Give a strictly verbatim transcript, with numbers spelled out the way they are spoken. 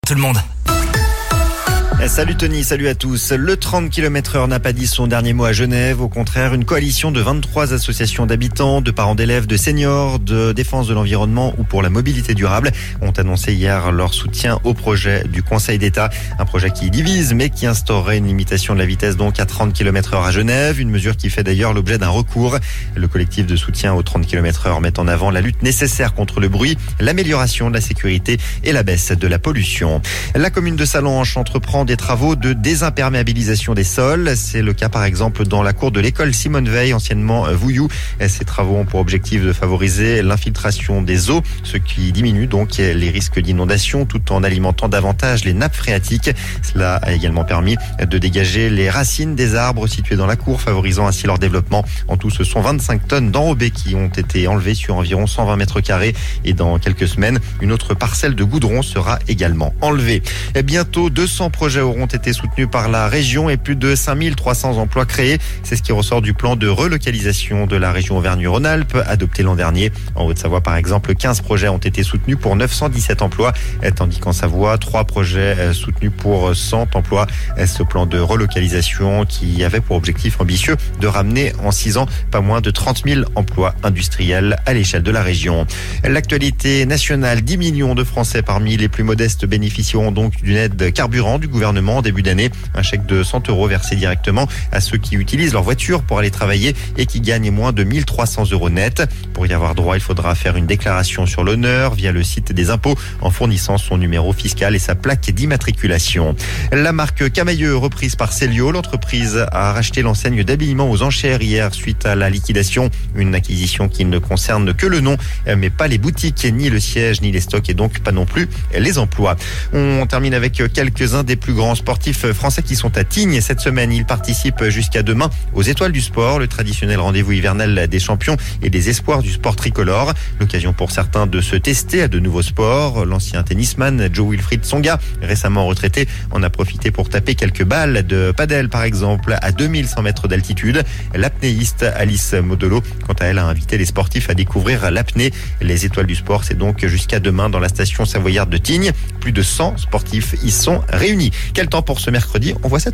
Tout le monde. Salut Tony, salut à tous. Le trente kilomètres heure n'a pas dit son dernier mot à Genève. Au contraire, une coalition de vingt-trois associations d'habitants, de parents d'élèves, de seniors, de défense de l'environnement ou pour la mobilité durable ont annoncé hier leur soutien au projet du Conseil d'État. Un projet qui divise mais qui instaurerait une limitation de la vitesse donc à trente kilomètres heure à Genève. Une mesure qui fait d'ailleurs l'objet d'un recours. Le collectif de soutien aux trente kilomètres heure met en avant la lutte nécessaire contre le bruit, l'amélioration de la sécurité et la baisse de la pollution. La commune de Sallanches entreprend des travaux de désimperméabilisation des sols. C'est le cas par exemple dans la cour de l'école Simone Veil, anciennement Vouillou. Ces travaux ont pour objectif de favoriser l'infiltration des eaux, ce qui diminue donc les risques d'inondation tout en alimentant davantage les nappes phréatiques. Cela a également permis de dégager les racines des arbres situés dans la cour, favorisant ainsi leur développement. En tout, ce sont vingt-cinq tonnes d'enrobés qui ont été enlevées sur environ cent vingt mètres carrés. Et dans quelques semaines, une autre parcelle de goudron sera également enlevée. Et bientôt, deux cents projets auront été soutenus par la région et plus de cinq mille trois cents emplois créés. C'est ce qui ressort du plan de relocalisation de la région Auvergne-Rhône-Alpes, adopté l'an dernier. En Haute-Savoie, par exemple, quinze projets ont été soutenus pour neuf cent dix-sept emplois, tandis qu'en Savoie, trois projets soutenus pour cent emplois. Ce plan de relocalisation qui avait pour objectif ambitieux de ramener en six ans pas moins de trente mille emplois industriels à l'échelle de la région. L'actualité nationale, dix millions de Français parmi les plus modestes bénéficieront donc d'une aide carburant du gouvernement en début d'année. Un chèque de cent euros versé directement à ceux qui utilisent leur voiture pour aller travailler et qui gagnent moins de mille trois cents euros net. Pour y avoir droit, il faudra faire une déclaration sur l'honneur via le site des impôts en fournissant son numéro fiscal et sa plaque d'immatriculation. La marque Camailleux, reprise par Célio, l'entreprise a racheté l'enseigne d'habillement aux enchères hier suite à la liquidation. Une acquisition qui ne concerne que le nom, mais pas les boutiques, ni le siège, ni les stocks et donc pas non plus les emplois. On termine avec quelques-uns des plus grands sportifs français qui sont à Tignes. Cette semaine, ils participent jusqu'à demain aux Étoiles du Sport, le traditionnel rendez-vous hivernal des champions et des espoirs du sport tricolore. L'occasion pour certains de se tester à de nouveaux sports. L'ancien tennisman Joe Wilfried Tsonga, récemment retraité, en a profité pour taper quelques balles de padel par exemple à deux mille cent mètres d'altitude. L'apnéiste Alice Modolo, quant à elle, a invité les sportifs à découvrir l'apnée. Les Étoiles du Sport, c'est donc jusqu'à demain dans la station savoyarde de Tignes. Plus de cent sportifs y sont réunis. Quel temps pour ce mercredi? On voit ça